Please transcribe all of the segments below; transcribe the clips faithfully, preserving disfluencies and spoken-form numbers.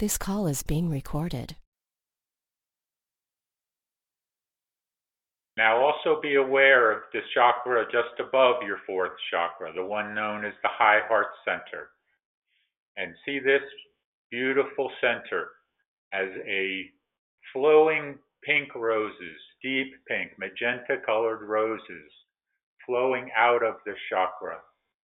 This call is being recorded. Now also be aware of the chakra just above your fourth chakra, the one known as the high heart center. And see this beautiful center as a flowing pink roses, deep pink, magenta colored roses flowing out of the chakra.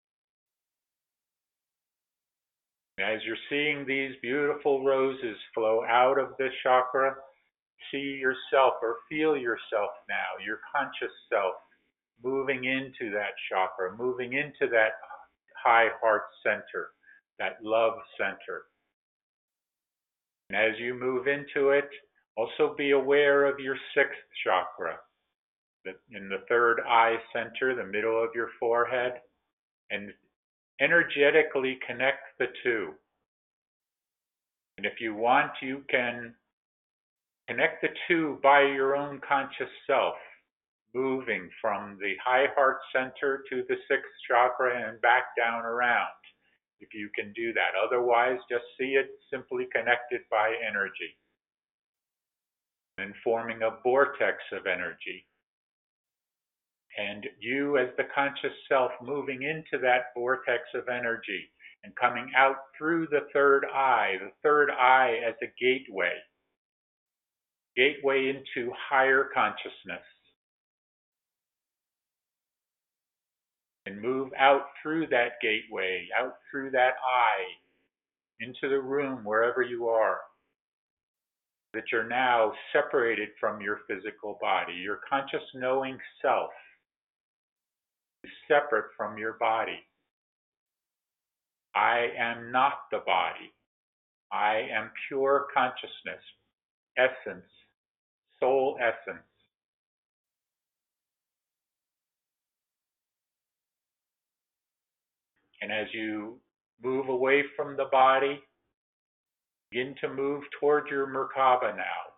As you're seeing these beautiful roses flow out of the chakra, see yourself or feel yourself now, your conscious self, moving into that chakra, moving into that high heart center, that love center. And as you move into it, also be aware of your sixth chakra, in the third eye center, the middle of your forehead, and energetically connect the two. And if you want, you can connect the two by your own conscious self, moving from the high heart center to the sixth chakra and back down around, if you can do that. Otherwise, just see it simply connected by energy and forming a vortex of energy. And you as the conscious self moving into that vortex of energy and coming out through the third eye, the third eye as a gateway, gateway into higher consciousness. And move out through that gateway, out through that eye, into the room wherever you are, that you're now separated from your physical body. Your conscious knowing self is separate from your body. I am not the body. I am pure consciousness, essence, soul essence. And as you move away from the body, begin to move toward your Merkaba now,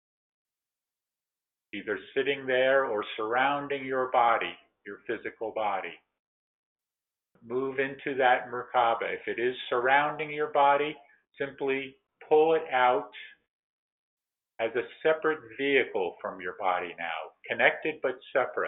either sitting there or surrounding your body, your physical body. Move into that Merkaba. If it is surrounding your body, simply pull it out as a separate vehicle from your body now, connected but separate.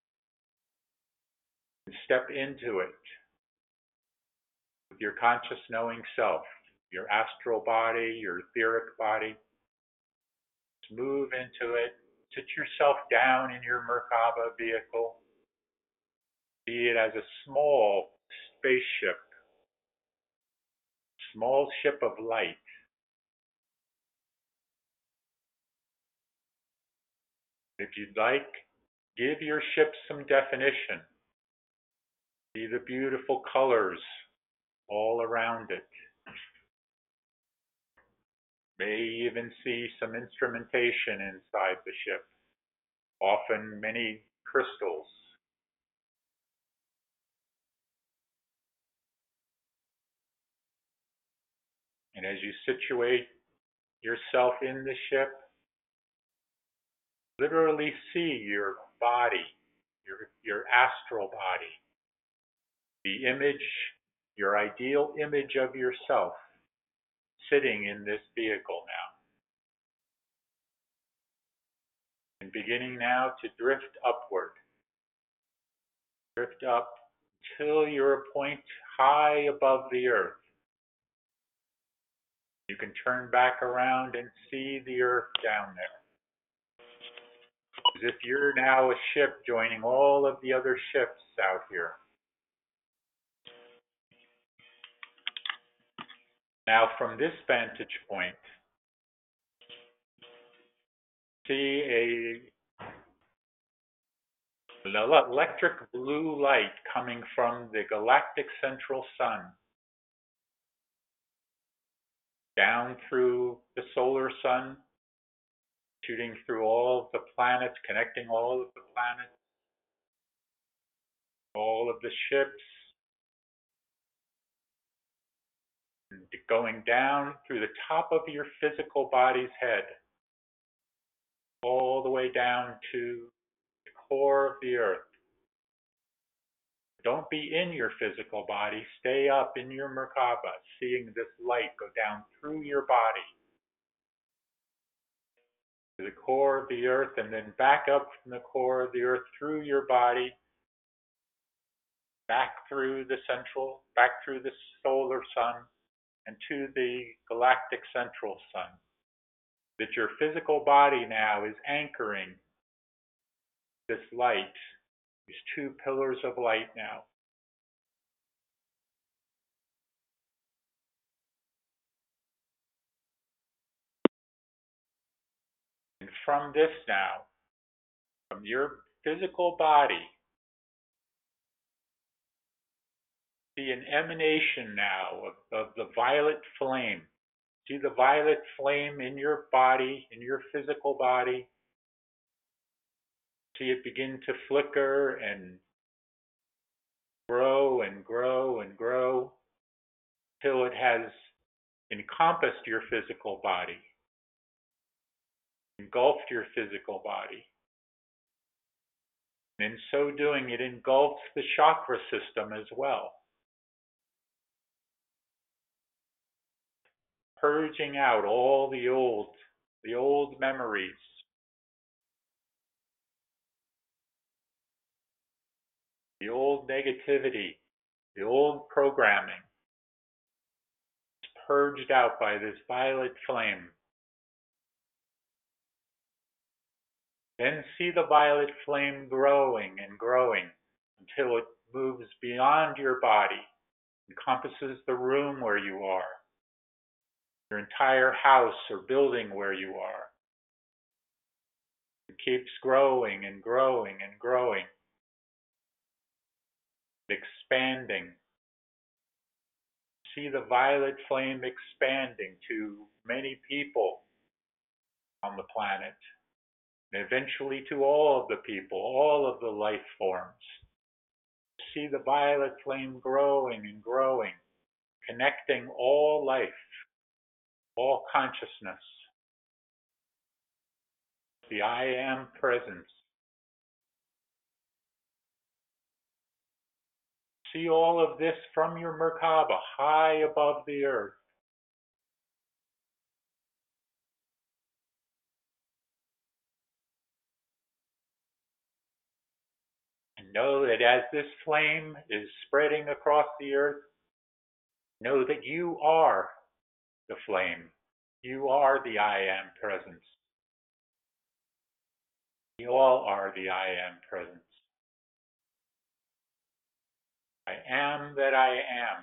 And step into it with your conscious knowing self, your astral body, your etheric body. Just move into it. Sit yourself down in your Merkaba vehicle. See it as a small spaceship, small ship of light. If you'd like, give your ship some definition. See the beautiful colors all around it. May even see some instrumentation inside the ship, often many crystals. And as you situate yourself in the ship, literally see your body, your, your astral body, the image, your ideal image of yourself sitting in this vehicle now. And beginning now to drift upward. Drift up till you're a point high above the earth. You can turn back around and see the earth down there. As if you're now a ship joining all of the other ships out here. Now from this vantage point, see a an electric blue light coming from the galactic central sun, down through the solar sun, shooting through all of the planets, connecting all of the planets, all of the ships, and going down through the top of your physical body's head, all the way down to the core of the earth, Don't be in your physical body. Stay up in your Merkaba, seeing this light go down through your body to the core of the earth, and then back up from the core of the earth through your body, back through the central, back through the solar sun, and to the galactic central sun. That your physical body now is anchoring this light, these two pillars of light now. And from this now, from your physical body, see an emanation now of, of the violet flame. See the violet flame in your body, in your physical body. See it begin to flicker and grow and grow and grow till it has encompassed your physical body, engulfed your physical body. And in so doing, it engulfs the chakra system as well, purging out all the old, the old memories, the old negativity, the old programming. It's purged out by this violet flame. Then see the violet flame growing and growing until it moves beyond your body, encompasses the room where you are, your entire house or building where you are. It keeps growing and growing and growing, expanding. See the violet flame expanding to many people on the planet, and eventually to all of the people, all of the life forms. See the violet flame growing and growing, connecting all life, all consciousness, the I Am presence. See all of this from your Merkaba, high above the earth. And know that as this flame is spreading across the earth, know that you are the flame. You are the I Am presence. We all are the I Am presence. I am that I am.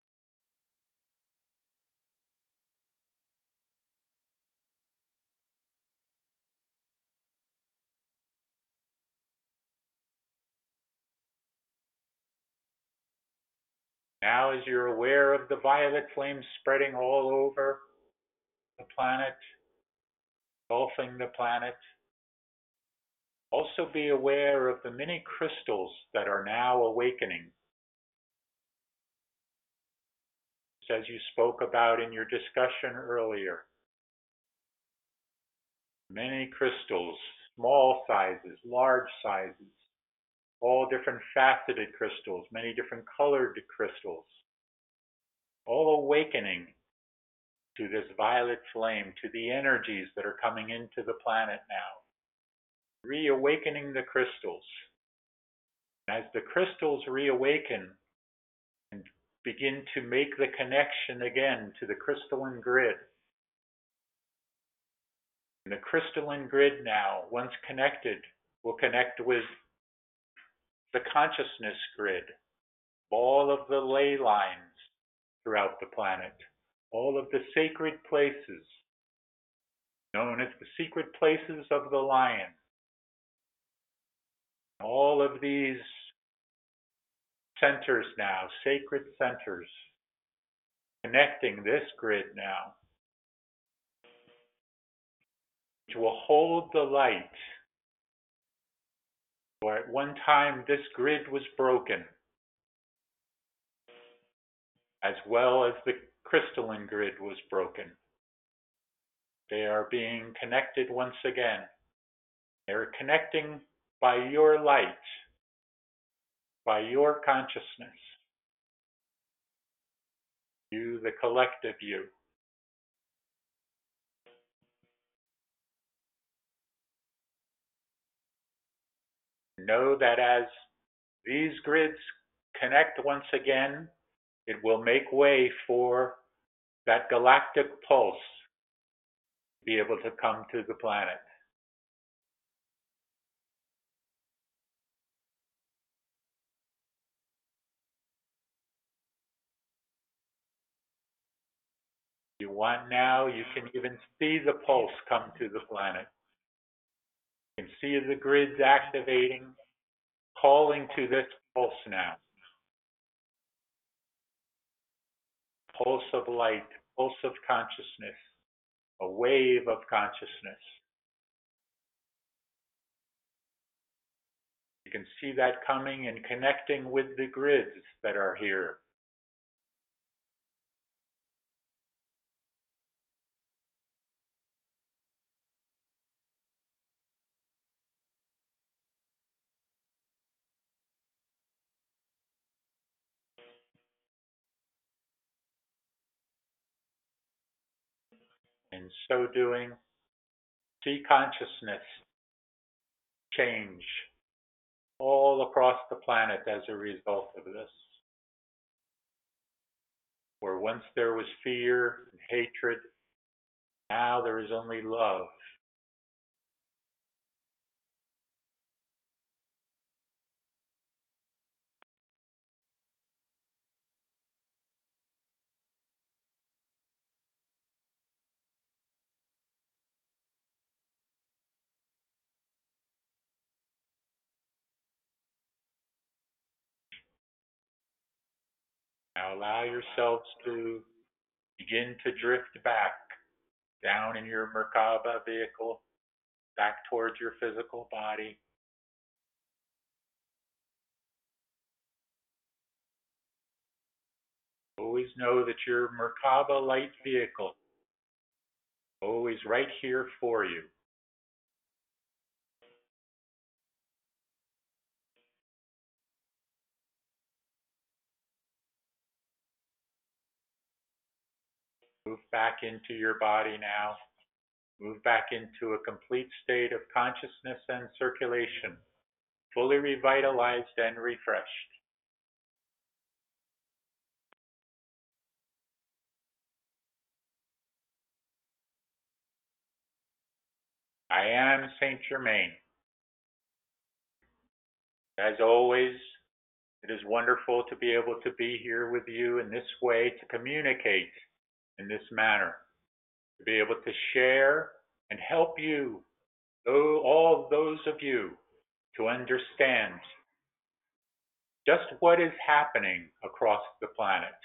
Now, as you're aware of the violet flame spreading all over the planet, engulfing the planet, also be aware of the many crystals that are now awakening. As you spoke about in your discussion earlier, many crystals, small sizes, large sizes, all different faceted crystals, many different colored crystals, all awakening to this violet flame, to the energies that are coming into the planet now, reawakening the crystals. As the crystals reawaken and begin to make the connection again to the crystalline grid, and the crystalline grid now, once connected, will connect with the consciousness grid, all of the ley lines throughout the planet, all of the sacred places, known as the secret places of the lion. All of these centers now, sacred centers, connecting this grid now, which will hold the light. For at one time this grid was broken, as well as the crystalline grid was broken. They are being connected once again. They are connecting by your light, by your consciousness. You, the collective you. Know that as these grids connect once again, it will make way for that galactic pulse to be able to come to the planet. If you want now, you can even see the pulse come to the planet. You can see the grids activating, calling to this pulse now. Pulse of light, pulse of consciousness, a wave of consciousness. You can see that coming and connecting with the grids that are here. In so doing, see consciousness change all across the planet as a result of this. Where once there was fear and hatred, now there is only love. Now allow yourselves to begin to drift back down in your Merkaba vehicle, back towards your physical body. Always know that your Merkaba light vehicle is always right here for you. Move back into your body now. Move back into a complete state of consciousness and circulation, fully revitalized and refreshed. I am Saint Germain. As always, it is wonderful to be able to be here with you in this way, to communicate in this manner, to be able to share and help you, all those of you, to understand just what is happening across the planet,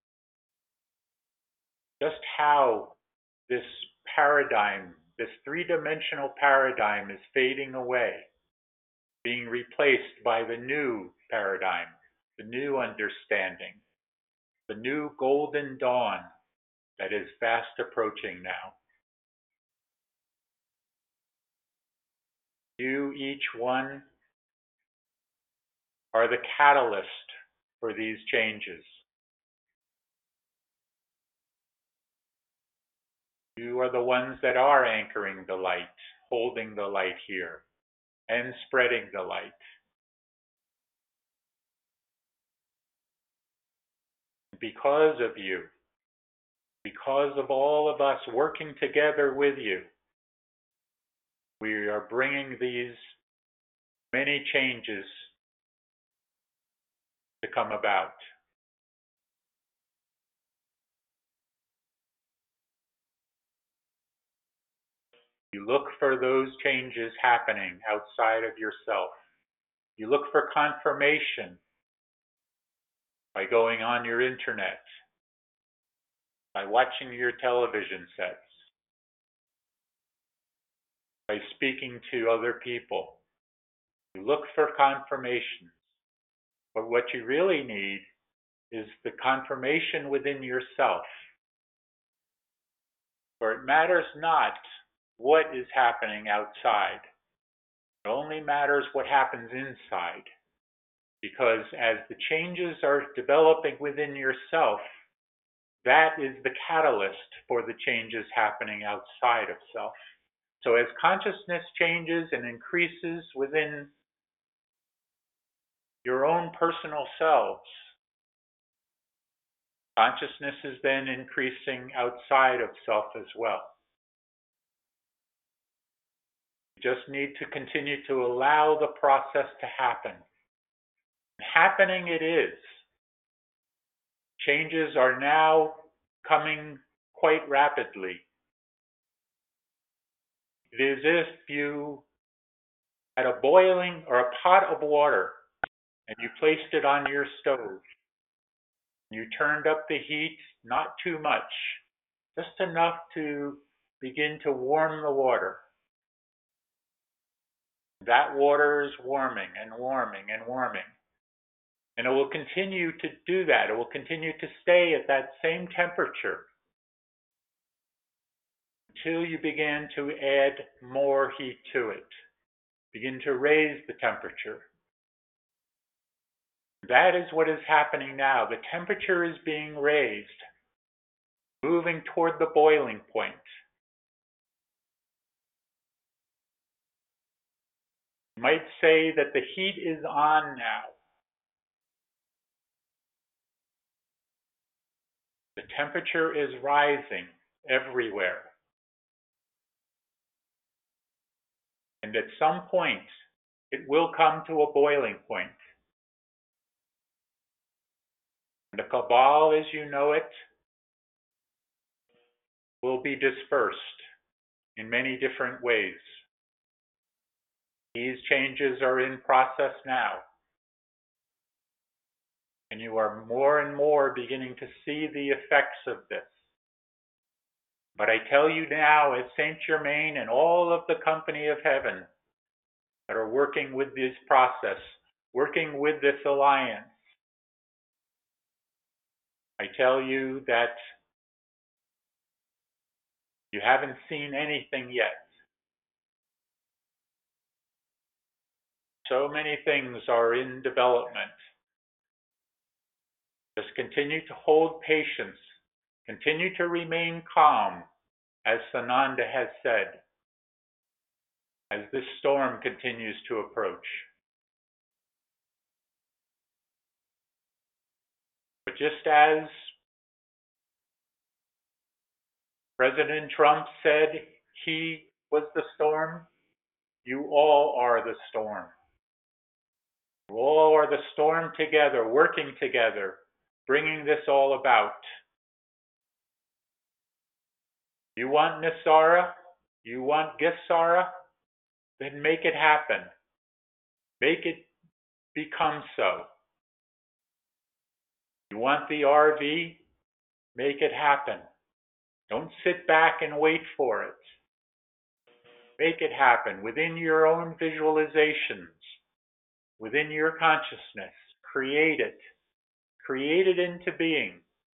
just how this paradigm, this three-dimensional paradigm is fading away, being replaced by the new paradigm, the new understanding, the new golden dawn that is fast approaching now. You, each one, are the catalyst for these changes. You are the ones that are anchoring the light, holding the light here, and spreading the light. Because of you, because of all of us working together with you, we are bringing these many changes to come about. You look for those changes happening outside of yourself. You look for confirmation by going on your internet, by watching your television sets, by speaking to other people. You look for confirmations. But what you really need is the confirmation within yourself. For it matters not what is happening outside. It only matters what happens inside. Because as the changes are developing within yourself, that is the catalyst for the changes happening outside of self. So as consciousness changes and increases within your own personal selves, consciousness is then increasing outside of self as well. You just need to continue to allow the process to happen. Happening it is. Changes are now coming quite rapidly. It is as if you had a boiling or a pot of water and you placed it on your stove. You turned up the heat, not too much, just enough to begin to warm the water. That water is warming and warming and warming. And it will continue to do that. It will continue to stay at that same temperature until you begin to add more heat to it. Begin to raise the temperature. That is what is happening now. The temperature is being raised, moving toward the boiling point. You might say that the heat is on now. The temperature is rising everywhere. And at some point, it will come to a boiling point. The cabal, as you know it, will be dispersed in many different ways. These changes are in process now. And you are more and more beginning to see the effects of this. But I tell you now, as Saint Germain and all of the company of heaven that are working with this process, working with this alliance, I tell you that you haven't seen anything yet. So many things are in development. Just continue to hold patience. Continue to remain calm, as Sananda has said, as this storm continues to approach. But just as President Trump said he was the storm, you all are the storm. You all are the storm together, working together, bringing this all about. You want Nisara? You want Gesara? Then make it happen. Make it become so. You want the R V? Make it happen. Don't sit back and wait for it. Make it happen within your own visualizations, within your consciousness. Create it. Create it into being.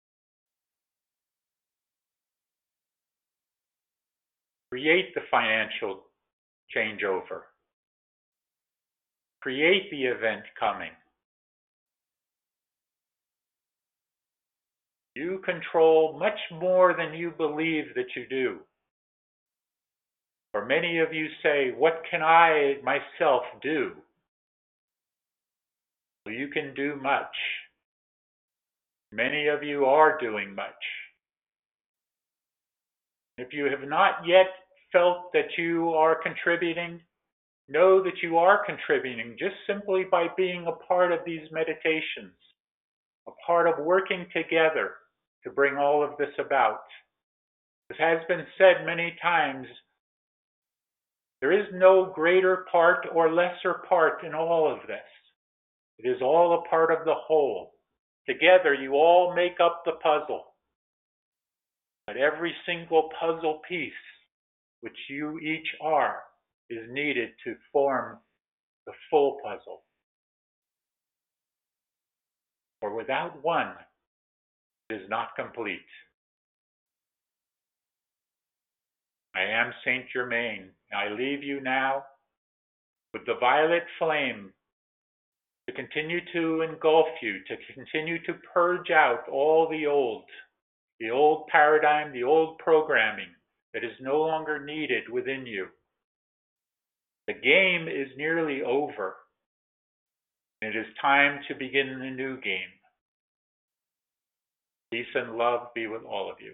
Create the financial changeover. Create the event coming. You control much more than you believe that you do. For many of you say, what can I myself do? Well, you can do much. Many of you are doing much. If you have not yet felt that you are contributing, know that you are contributing just simply by being a part of these meditations, a part of working together to bring all of this about. As has been said many times, there is no greater part or lesser part in all of this. It is all a part of the whole. Together, you all make up the puzzle. But every single puzzle piece, which you each are, is needed to form the full puzzle. For without one, it is not complete. I am Saint Germain. I leave you now with the violet flame to continue to engulf you, to continue to purge out all the old, the old paradigm, the old programming that is no longer needed within you. The game is nearly over. It is time to begin a new game. Peace and love be with all of you.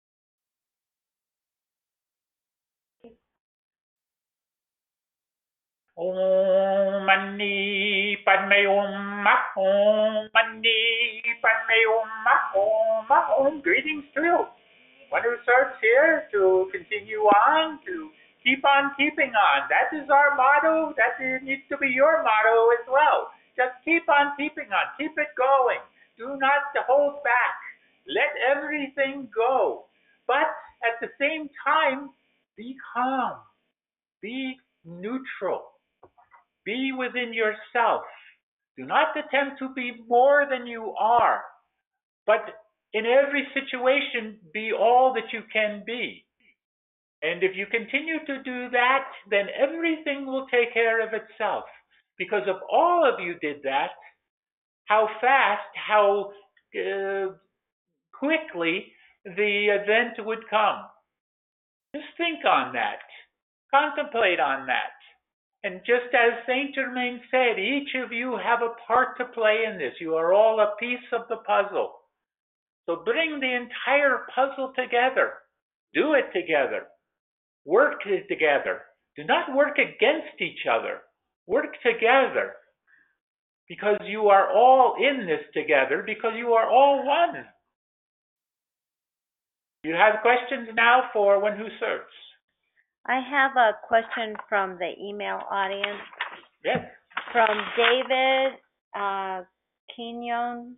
Om Mani Padme Hum Om Mani Padme Hum Om Om. Greetings to you. One who starts here to continue on, to keep on keeping on. That is our motto. That needs to be your motto as well. Just keep on keeping on. Keep it going. Do not hold back. Let everything go. But at the same time, be calm. Be neutral. Be within yourself. Do not attempt to be more than you are. But in every situation, be all that you can be. And if you continue to do that, then everything will take care of itself. Because if all of you did that, how fast, how uh, quickly the event would come. Just think on that. Contemplate on that. And just as Saint Germain said, each of you have a part to play in this. You are all a piece of the puzzle. So bring the entire puzzle together. Do it together. Work it together. Do not work against each other. Work together. Because you are all in this together, because you are all one. You have questions now for One Who Serves. I have a question from the email audience. Yes. From David uh, Kenyon.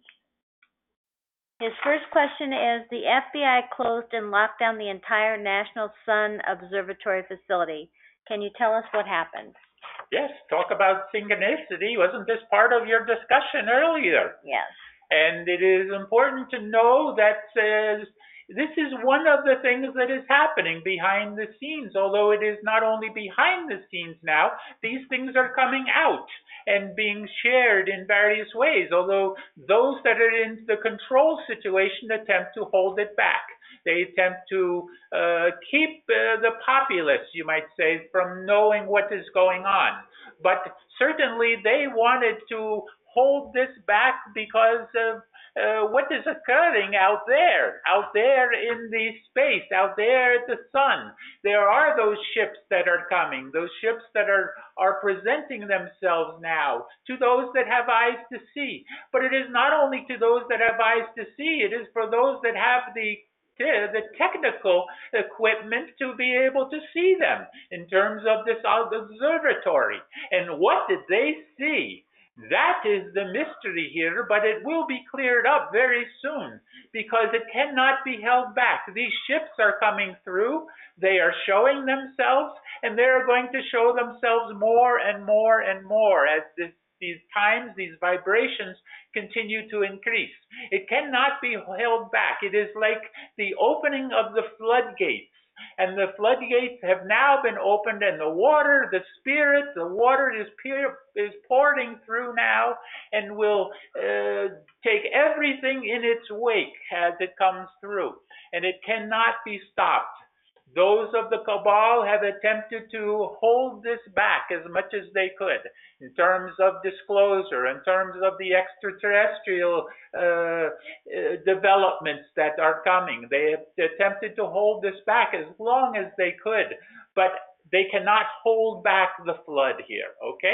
His first question is, the F B I closed and locked down the entire National Sun Observatory facility. Can you tell us what happened? Yes, talk about synchronicity. Wasn't this part of your discussion earlier? Yes. And it is important to know that uh, this is one of the things that is happening behind the scenes. Although it is not only behind the scenes now, these things are coming out and being shared in various ways. Although those that are in the control situation attempt to hold it back. They attempt to uh, keep uh, the populace, you might say, from knowing what is going on. But certainly they wanted to hold this back because of uh, what is occurring out there, out there in the space, out there at the sun. There are those ships that are coming, those ships that are, are presenting themselves now to those that have eyes to see. But it is not only to those that have eyes to see, it is for those that have the the technical equipment to be able to see them in terms of this observatory. And what did they see? That is the mystery here, but it will be cleared up very soon because it cannot be held back. These ships are coming through, they are showing themselves, and they are going to show themselves more and more and more as this these times, these vibrations continue to increase. It cannot be held back. It is like the opening of the floodgates. And the floodgates have now been opened, and the water, the spirit, the water is, is pouring through now and will uh, take everything in its wake as it comes through. And it cannot be stopped. Those of the cabal have attempted to hold this back as much as they could in terms of disclosure, in terms of the extraterrestrial uh, uh, developments that are coming. They have attempted to hold this back as long as they could, but they cannot hold back the flood here, okay?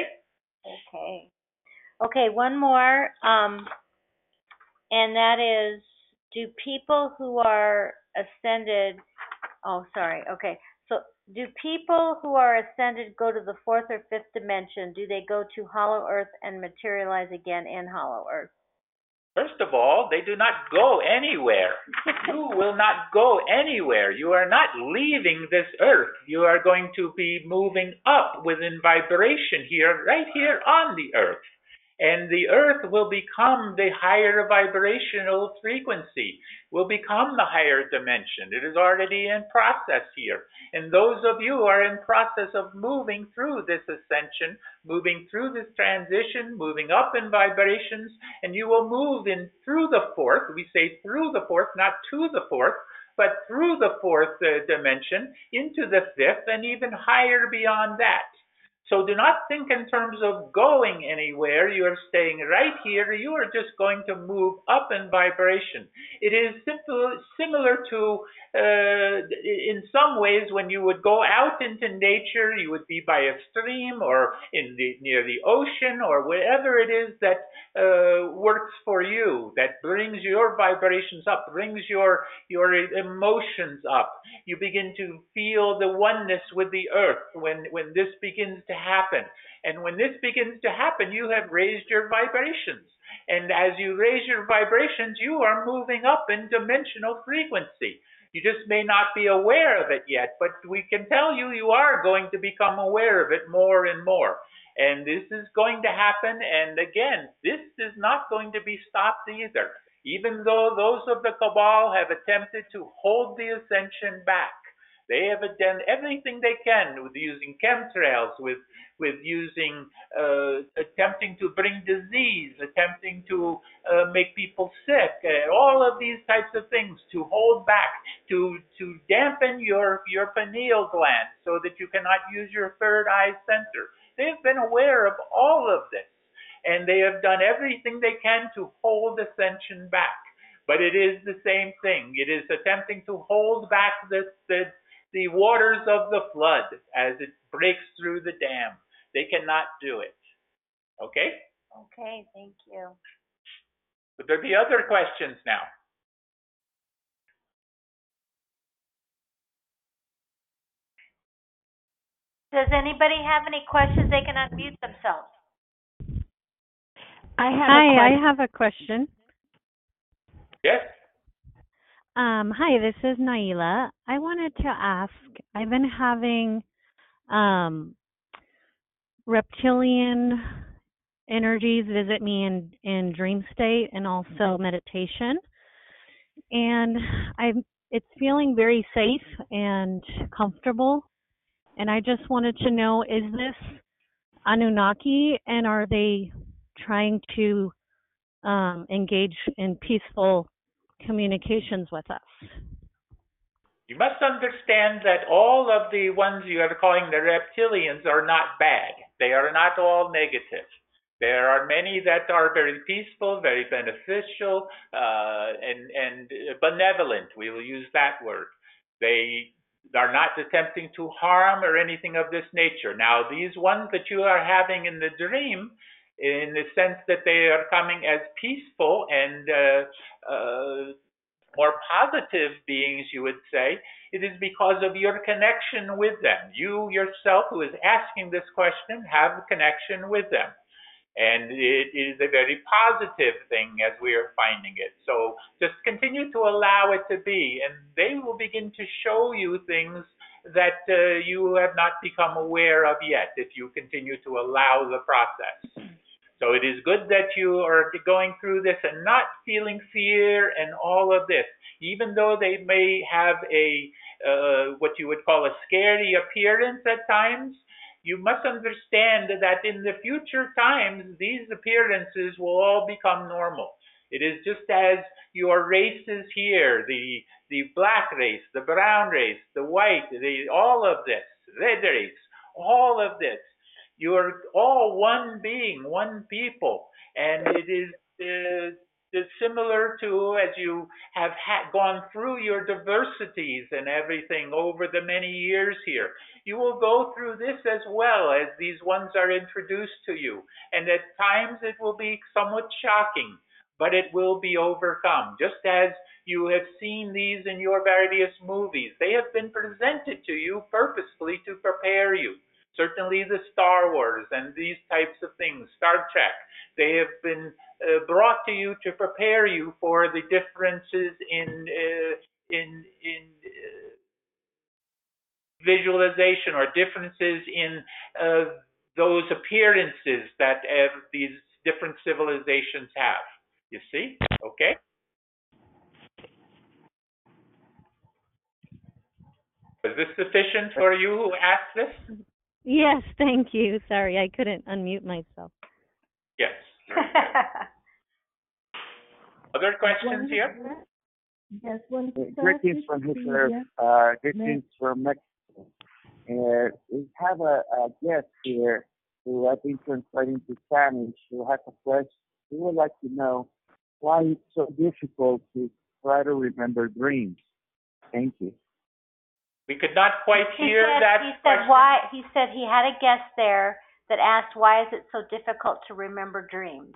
Okay. Okay, one more, um, and that is, do people who are ascended Oh, sorry. Okay. So do people who are ascended go to the fourth or fifth dimension? Do they go to Hollow Earth and materialize again in Hollow Earth? First of all, they do not go anywhere. You will not go anywhere. You are not leaving this earth. You are going to be moving up within vibration here, right here on the earth. And the earth will become the higher vibrational frequency, will become the higher dimension. It is already in process here. And those of you who are in process of moving through this ascension, moving through this transition, moving up in vibrations, and you will move in through the fourth. We say through the fourth, not to the fourth, but through the fourth uh, dimension into the fifth and even higher beyond that. So do not think in terms of going anywhere. You are staying right here. You are just going to move up in vibration. It is simple, similar to, uh, in some ways, when you would go out into nature, you would be by a stream or in the, near the ocean or wherever it is that uh, works for you, that brings your vibrations up, brings your, your emotions up. You begin to feel the oneness with the earth when, when this begins to happen. And when this begins to happen, you have raised your vibrations. And as you raise your vibrations, you are moving up in dimensional frequency. You just may not be aware of it yet, but we can tell you you are going to become aware of it more and more. And this is going to happen. And again, this is not going to be stopped either. Even though those of the Cabal have attempted to hold the ascension back, they have done everything they can with using chemtrails, with with using, uh, attempting to bring disease, attempting to uh, make people sick, uh, all of these types of things to hold back, to to dampen your your pineal gland so that you cannot use your third eye center. They have been aware of all of this, and they have done everything they can to hold ascension back. But it is the same thing. It is attempting to hold back the the the waters of the flood as it breaks through the dam. They cannot do it. Okay? Okay, thank you. Would there be other questions now? Does anybody have any questions? They can unmute themselves. I have Hi, a I have a question. Yes? Um, hi, this is Naila. I wanted to ask, I've been having um, reptilian energies visit me in, in dream state and also meditation. And I'm it's feeling very safe and comfortable. And I just wanted to know, is this Anunnaki, and are they trying to um, engage in peaceful communications with us? You must understand that all of the ones you are calling the reptilians are not bad. They are not all negative. There are many that are very peaceful, very beneficial, uh, and, and benevolent. We will use that word. They are not attempting to harm or anything of this nature. Now, these ones that you are having in the dream, in the sense that they are coming as peaceful and uh, uh, more positive beings, you would say, it is because of your connection with them. You yourself, who is asking this question, have a connection with them. And it is a very positive thing as we are finding it. So just continue to allow it to be, and they will begin to show you things that uh, you have not become aware of yet if you continue to allow the process. So it is good that you are going through this and not feeling fear and all of this, even though they may have a uh, what you would call a scary appearance at times. You must understand that in the future times, these appearances will all become normal. It is just as your races here, the the black race, the brown race, the white, the, all of this, red race, all of this. You are all one being, one people, and it is uh, is similar to as you have ha- gone through your diversities and everything over the many years here. You will go through this as well as these ones are introduced to you. And at times it will be somewhat shocking, but it will be overcome. Just as you have seen these in your various movies, they have been presented to you purposefully to prepare you. Certainly the Star Wars and these types of things, Star Trek, they have been uh, brought to you to prepare you for the differences in uh, in in uh, visualization or differences in uh, those appearances that uh, these different civilizations have. You see? Okay? Is this sufficient for you who asked this? Yes, thank you. Sorry, I couldn't unmute myself. Yes. Other questions here? Yes, one greetings from Hitler. Uh, greetings from Mexico. Uh, we have a, a guest here who I've been translating to Spanish who has a question. We would like to know why it's so difficult to try to remember dreams. Thank you. We could not quite he hear said, that he question. said why he said he had a guest there that asked why is it so difficult to remember dreams.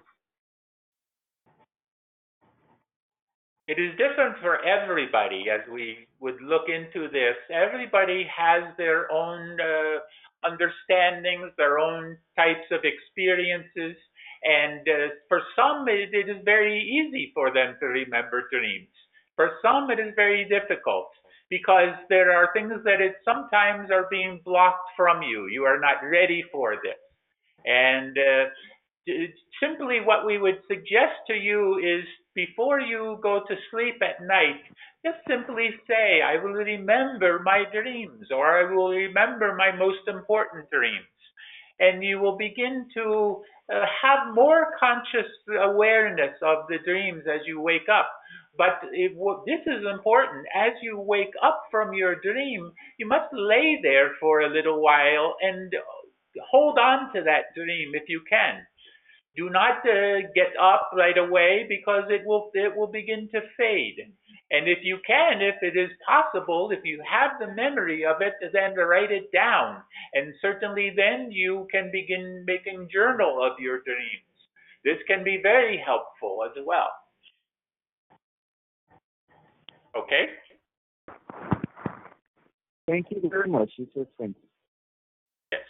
It is different for everybody as we would look into this. Everybody has their own uh, understandings, their own types of experiences, and uh, for some it, it is very easy for them to remember dreams. For some it is very difficult because there are things that it sometimes are being blocked from you. You are not ready for this. And uh, simply what we would suggest to you is before you go to sleep at night, just simply say, I will remember my dreams, or I will remember my most important dreams. And you will begin to uh, have more conscious awareness of the dreams as you wake up. But it, this is important. As you wake up from your dream, you must lay there for a little while and hold on to that dream if you can. Do not uh, get up right away because it will it will begin to fade. And if you can, if it is possible, if you have the memory of it, then write it down. And certainly then you can begin making journal of your dreams. This can be very helpful as well. Okay? Thank you very much. It's just thank you. Yes.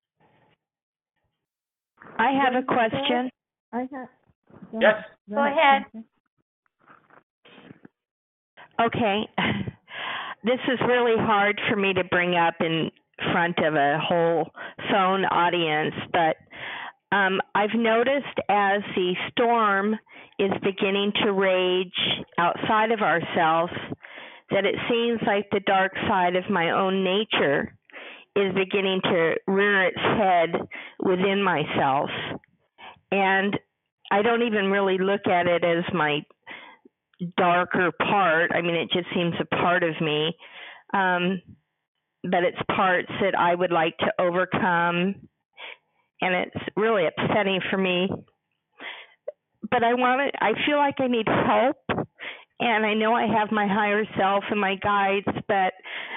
I have a question. I have. Go Yes. Go ahead. Okay. This is really hard for me to bring up in front of a whole phone audience, but um, I've noticed as the storm is beginning to rage outside of ourselves, that it seems like the dark side of my own nature is beginning to rear its head within myself. And I don't even really look at it as my darker part. I mean, it just seems a part of me. Um, but it's parts that I would like to overcome. And it's really upsetting for me. But I want to, I feel like I need help. And I know I have my higher self and my guides, but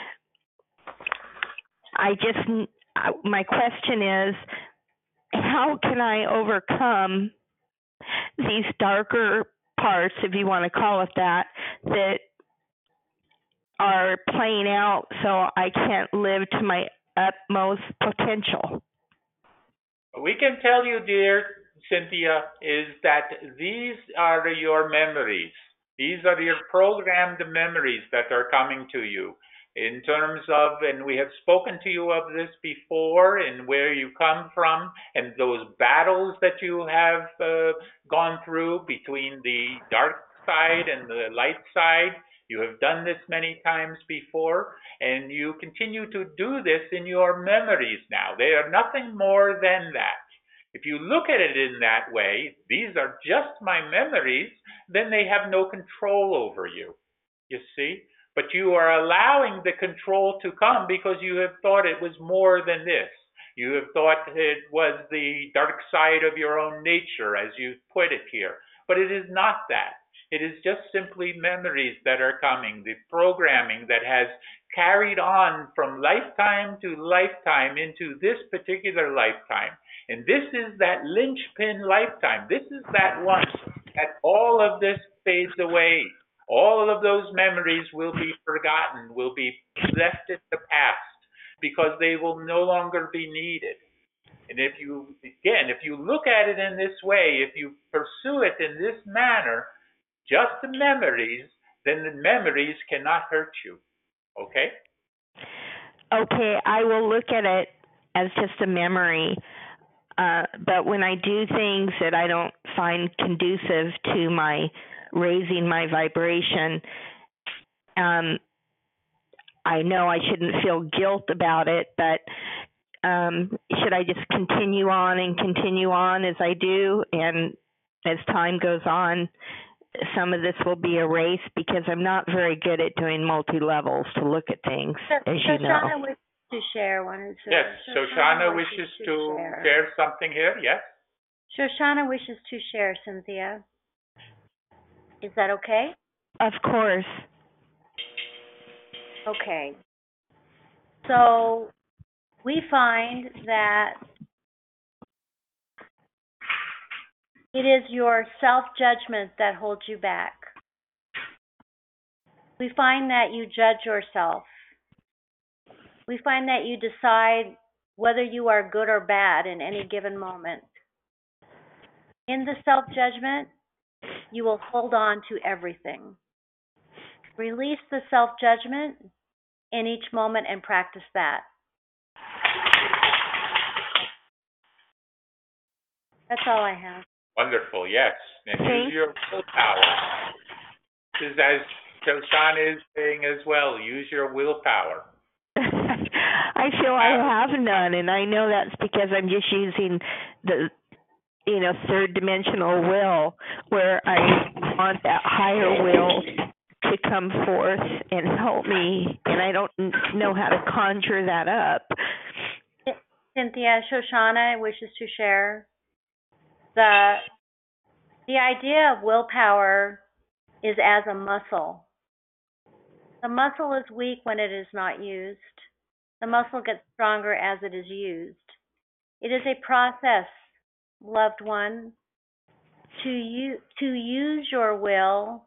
I just, my question is, how can I overcome these darker parts, if you want to call it that, that are playing out so I can't live to my utmost potential? We can tell you, dear Cynthia, is that these are your memories. These are your programmed memories that are coming to you in terms of, and we have spoken to you of this before, and where you come from, and those battles that you have uh, gone through between the dark side and the light side. You have done this many times before, and you continue to do this in your memories now. They are nothing more than that. If you look at it in that way, these are just my memories, then they have no control over you, you see? But you are allowing the control to come because you have thought it was more than this. You have thought it was the dark side of your own nature, as you put it here. But it is not that. It is just simply memories that are coming, the programming that has carried on from lifetime to lifetime into this particular lifetime. And this is that linchpin lifetime. This is that one that all of this fades away. All of those memories will be forgotten, will be left in the past because they will no longer be needed. And if you, again, if you look at it in this way, if you pursue it in this manner, just the memories, then the memories cannot hurt you. Okay? Okay, I will look at it as just a memory. Uh, but when I do things that I don't find conducive to my raising my vibration, um, I know I shouldn't feel guilt about it, but um, should I just continue on and continue on as I do? And as time goes on, some of this will be erased because I'm not very good at doing multi-levels to look at things, So, as you know. Shoshana wishes to share one. Who says- Yes, Shoshana wishes to share. share something here, yes? Shoshana wishes to share, Cynthia. Is that okay? Of course. Okay. So we find that it is your self-judgment that holds you back. We find that you judge yourself. We find that you decide whether you are good or bad in any given moment. In the self-judgment, you will hold on to everything. Release the self-judgment in each moment and practice that. That's all I have. Wonderful, yes. And Thank- use your willpower. This is as Shoshana is saying as well, use your willpower. I feel I have none, and I know that's because I'm just using the, you know, third dimensional will, where I want that higher will to come forth and help me, and I don't know how to conjure that up. Cynthia, Shoshana wishes to share. The, the idea of willpower is as a muscle. The muscle is weak when it is not used. The muscle gets stronger as it is used. It is a process, loved one, to use, to use your will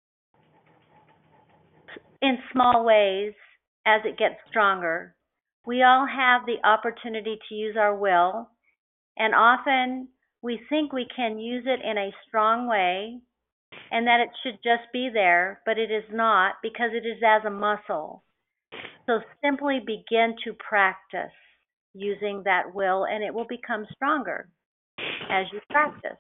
in small ways as it gets stronger. We all have the opportunity to use our will, and often we think we can use it in a strong way and that it should just be there, but it is not, because it is as a muscle. So simply begin to practice using that will, and it will become stronger as you practice.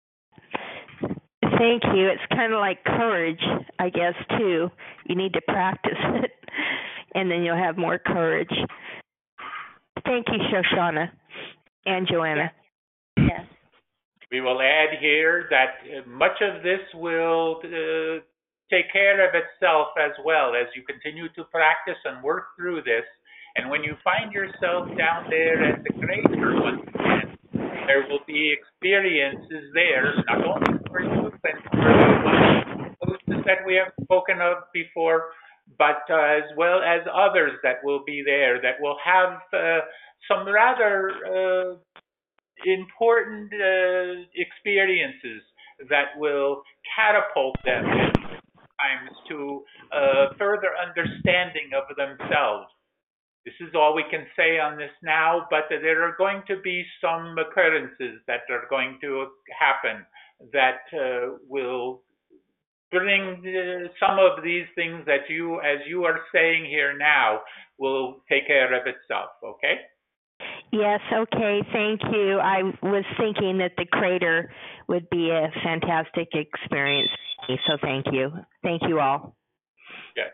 Thank you. It's kind of like courage, I guess, too. You need to practice it, and then you'll have more courage. Thank you, Shoshana and Joanna. Yes. We will add here that uh, much of this will uh, take care of itself as well as you continue to practice and work through this. And when you find yourself down there at the crater once again, there will be experiences there, not only for you and for those that we have spoken of before, but uh, as well as others that will be there that will have uh, some rather uh, important uh, experiences that will catapult them at times to uh, further understanding of themselves. This is all we can say on this now, but there are going to be some occurrences that are going to happen that uh, will bring uh, some of these things that you, as you are saying here now, will take care of itself, okay? Yes, okay, thank you. I was thinking that the crater would be a fantastic experience, so thank you. Thank you all. Yes.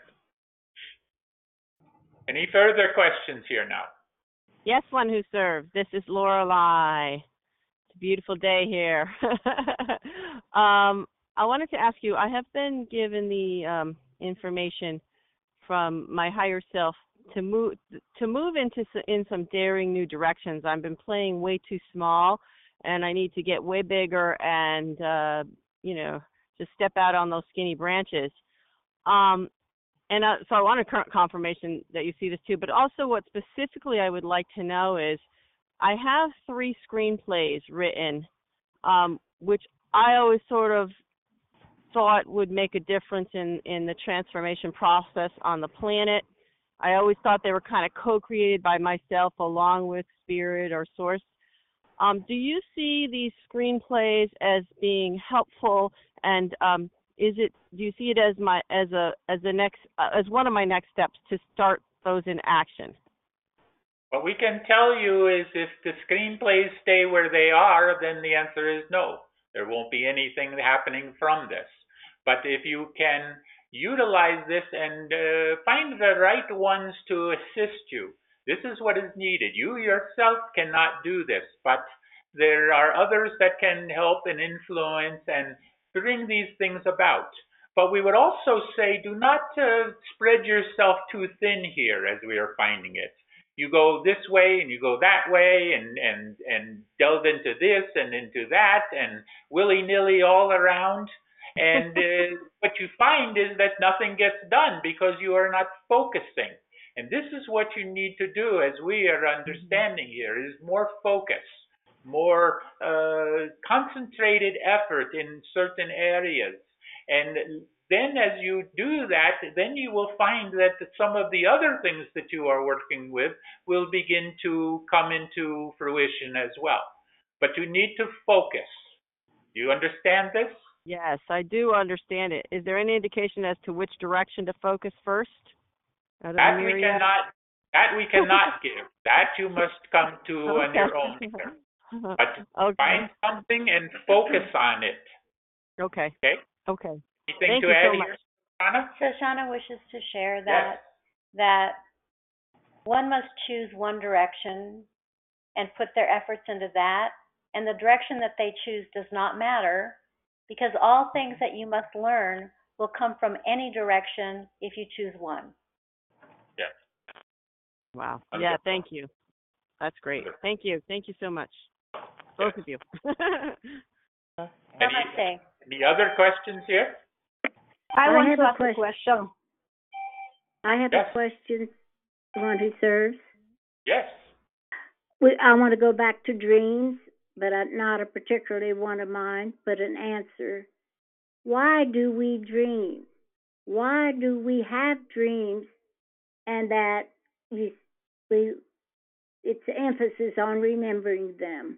Any further questions here now? Yes, one who served. This is Lorelei. It's a beautiful day here. um, I wanted to ask you, I have been given the um, information from my higher self to move to move into in some daring new directions. I've been playing way too small, and I need to get way bigger and uh, you know, just step out on those skinny branches. Um, and uh, so I want a confirmation that you see this too. But also, what specifically I would like to know is, I have three screenplays written, um, which I always sort of thought would make a difference in in the transformation process on the planet. I always thought they were kind of co-created by myself along with spirit or source. Um, do you see these screenplays as being helpful, and um, is it? Do you see it as my as a as the next uh, as one of my next steps to start those in action? What we can tell you is if the screenplays stay where they are, then the answer is no. There won't be anything happening from this. But if you can utilize this and uh, find the right ones to assist you, this is what is needed. You yourself cannot do this, but there are others that can help and influence and bring these things about. But we would also say do not uh, spread yourself too thin here as we are finding it. You go this way and you go that way and, and, and delve into this and into that and willy-nilly all around. And uh, what you find is that nothing gets done because you are not focusing. And this is what you need to do, as we are understanding here, is more focus, more uh, concentrated effort in certain areas. And then as you do that, then you will find that some of the other things that you are working with will begin to come into fruition as well. But you need to focus. Do you understand this? Yes, I do understand it. Is there any indication as to which direction to focus first? Out of That the we myriad? cannot, that we cannot give. That you must come to on your own here. But Okay. find something and focus on it. Okay. Okay? Okay. Anything Thank to you add so here, much. Shauna? So Shauna wishes to share that that one must choose one direction and put their efforts into that, and the direction that they choose does not matter, because all things that you must learn will come from any direction if you choose one. Yes. Wow. Wonderful. Yeah, thank you. That's great. Thank you. Thank you so much. Both of you. Any, Namaste. any other questions here? I, I want have to a ask a question. question. I have Yes. a question, the one who serves. Yes. We, I want to go back to dreams, but I, not a particularly one of mine, but an answer. Why do we dream? Why do we have dreams? And that we, we it's emphasis on remembering them.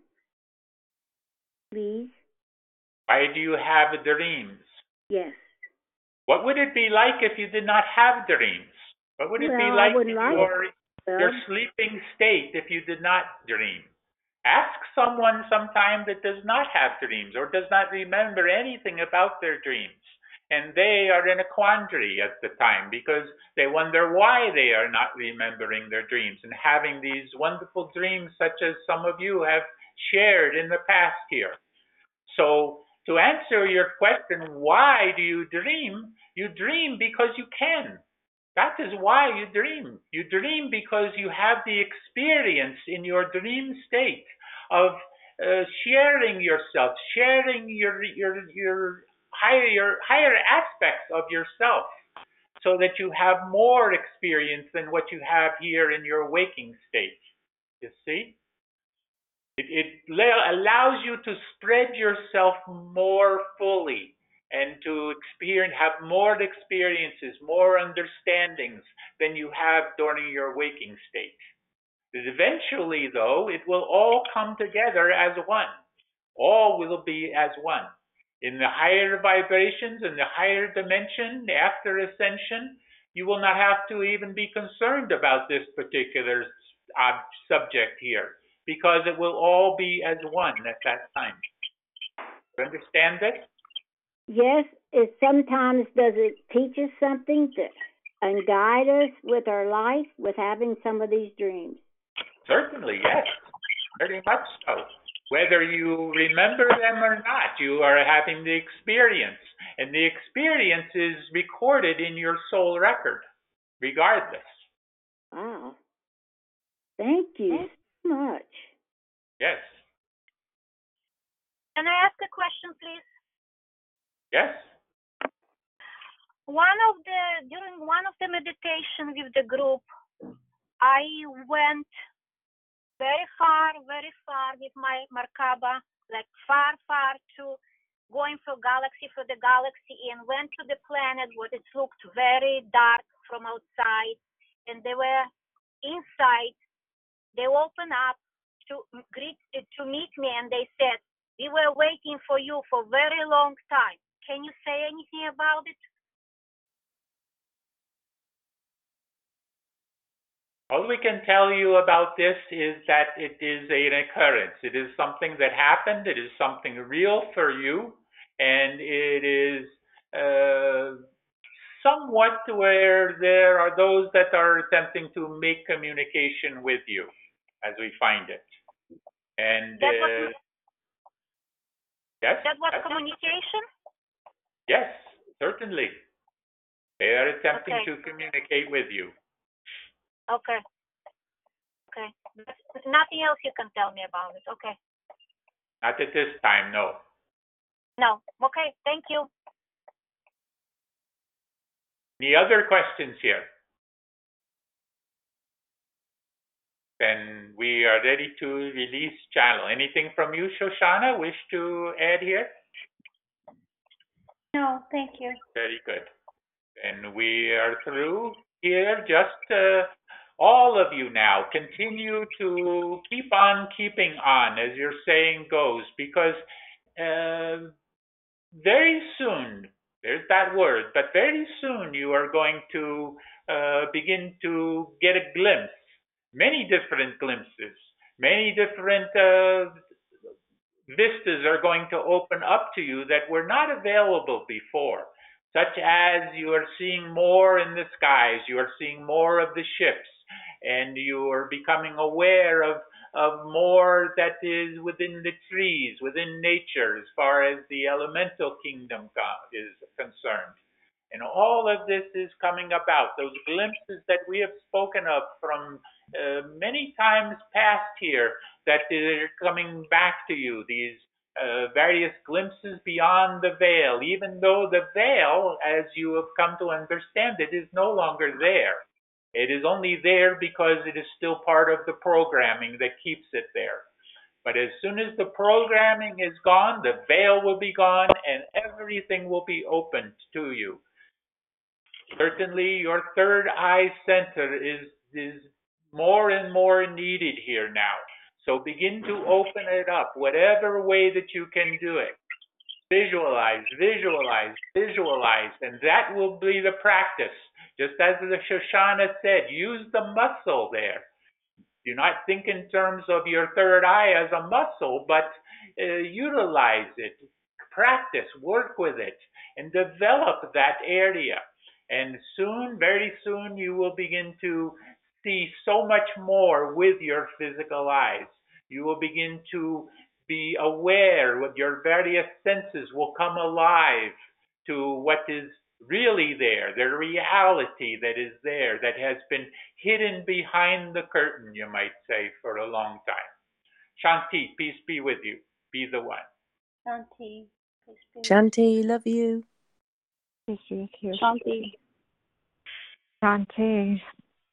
Please? Why do you have dreams? Yes. What would it be like if you did not have dreams? What would it be Well, I like wouldn't in like your, Well, your sleeping state if you did not dream? Ask someone sometime that does not have dreams or does not remember anything about their dreams. And they are in a quandary at the time because they wonder why they are not remembering their dreams and having these wonderful dreams such as some of you have shared in the past here. So to answer your question, why do you dream? You dream because you can. That is why you dream. You dream because you have the experience in your dream state of uh, sharing yourself, sharing your your your higher your higher aspects of yourself, so that you have more experience than what you have here in your waking state. You see? It, it allows you to spread yourself more fully and to experience, have more experiences, more understandings than you have during your waking state. Eventually, though, it will all come together as one. All will be as one. In the higher vibrations, in the higher dimension, after ascension, you will not have to even be concerned about this particular uh, subject here, because it will all be as one at that time. You understand this? yes, it sometimes does it teach us something to, and guide us with our life with having some of these dreams. Certainly, yes. Very much so. Whether you remember them or not, you are having the experience. And the experience is recorded in your soul record, regardless. Wow. Thank you so much. Yes. Can I ask a question, please? Yes. One of the during one of the meditation with the group, I went very far, very far with my Merkaba, like far, far to going for galaxy, for the galaxy, and went to the planet where it looked very dark from outside, and they were inside. They opened up to greet to meet me, and they said, "We were waiting for you for a very long time." Can you say anything about it? All we can tell you about this is that it is an occurrence. It is something that happened. It is something real for you, and it is uh, somewhat where there are those that are attempting to make communication with you as we find it. And That was, uh, yes, that was yes, communication? yes, certainly. They are attempting Okay. to communicate with you. Okay. Okay. Nothing else you can tell me about it. Okay. Not at this time, no. No. Okay. Thank you. Any other questions here? Then we are ready to release channel. Anything from you, Shoshana, wish to add here? No, thank you. Very good. And we are through here. Just uh, all of you now, continue to keep on keeping on, as your saying goes, because uh, very soon, there's that word, but very soon you are going to uh, begin to get a glimpse, many different glimpses, many different uh, vistas are going to open up to you that were not available before, such as you are seeing more in the skies, you are seeing more of the ships, and you are becoming aware of, of more that is within the trees, within nature, as far as the elemental kingdom is concerned. And all of this is coming about, those glimpses that we have spoken of from uh, many times past here, that are coming back to you, these uh, various glimpses beyond the veil, even though the veil, as you have come to understand it, is no longer there. It is only there because it is still part of the programming that keeps it there. But as soon as the programming is gone, the veil will be gone and everything will be opened to you. Certainly, your third eye center is, is more and more needed here now. So begin to open it up, whatever way that you can do it. Visualize, visualize, visualize, and that will be the practice. Just as the Shoshana said, use the muscle there. Do not think in terms of your third eye as a muscle, but uh, utilize it, practice, work with it, and develop that area. And soon, very soon, you will begin to see so much more with your physical eyes. You will begin to be aware with your various senses will come alive to what is really there, the reality that is there, that has been hidden behind the curtain, you might say, for a long time. Shanti, peace be with you. Be the one. Shanti, please be. Shanti, love you. Shanti. Shanti.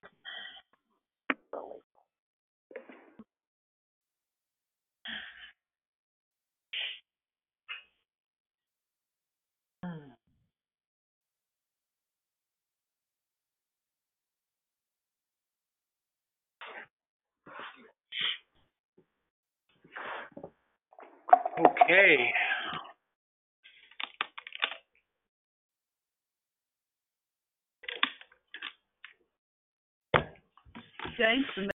Okay. James